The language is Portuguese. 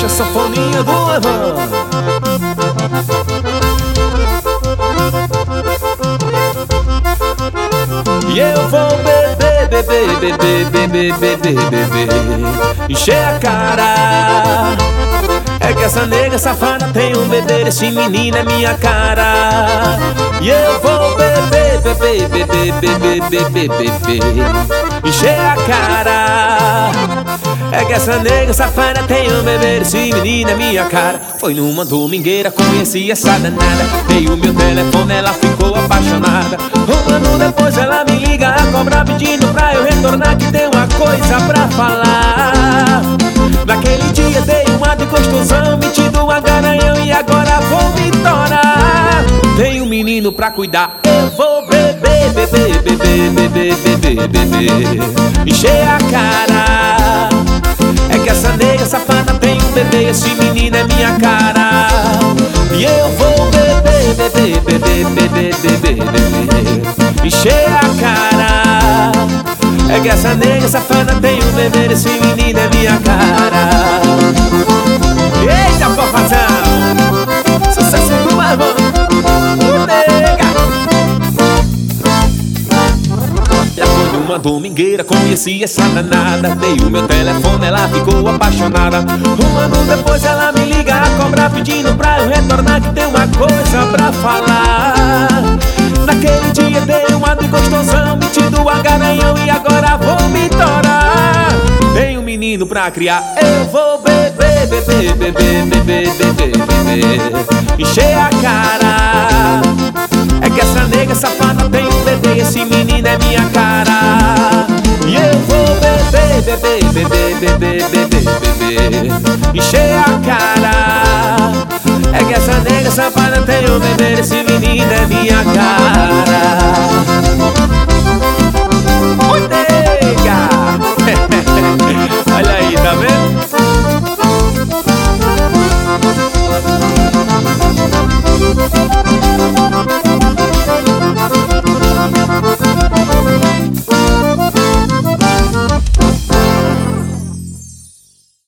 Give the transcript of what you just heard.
puxa a sanfoninha do Evan. E eu vou beber, beber, beber, beber, beber, beber, encher a cara. É que essa nega safada tem um beber, esse menino é minha cara. E eu vou beber, beber, beber, beber, beber, beber, encher a cara. É que essa nega safada tem um beber, esse menino é minha cara. Foi numa domingueira, conheci essa danada. Veio meu telefone, ela ficou apaixonada. Um ano depois ela me liga a cobrar, pedindo pra eu retornar, que tem uma coisa pra falar. Naquele dia dei um ato de construção, metido uma garanhão, e agora vou me torar. Tenho um menino pra cuidar, eu vou beber, beber, beber, beber, beber, beber, encher a cara. É que essa nega safada tem um bebê, esse menino é minha cara. E eu vou beber, beber, beber, beber, beber, beber, encher a cara. É que essa nega safada tem um bebê, esse menino é minha cara. Eita, forrozão, sucesso do Evan, nega. Já foi numa domingueira, conheci essa danada. Dei o meu telefone, ela ficou apaixonada. Um ano depois ela me liga a cobrar, pedindo pra eu retornar, que tem uma coisa pra falar. Naquele dia dei um ato de gostosão, metido a garanhão, e agora vou me torar. Tem um menino pra criar, eu vou beber, beber, beber, beber, beber, beber, encher a cara. É que essa nega safada tem um bebê, esse menino é minha cara. E eu vou beber, beber, beber, beber, beber, beber, encher a cara.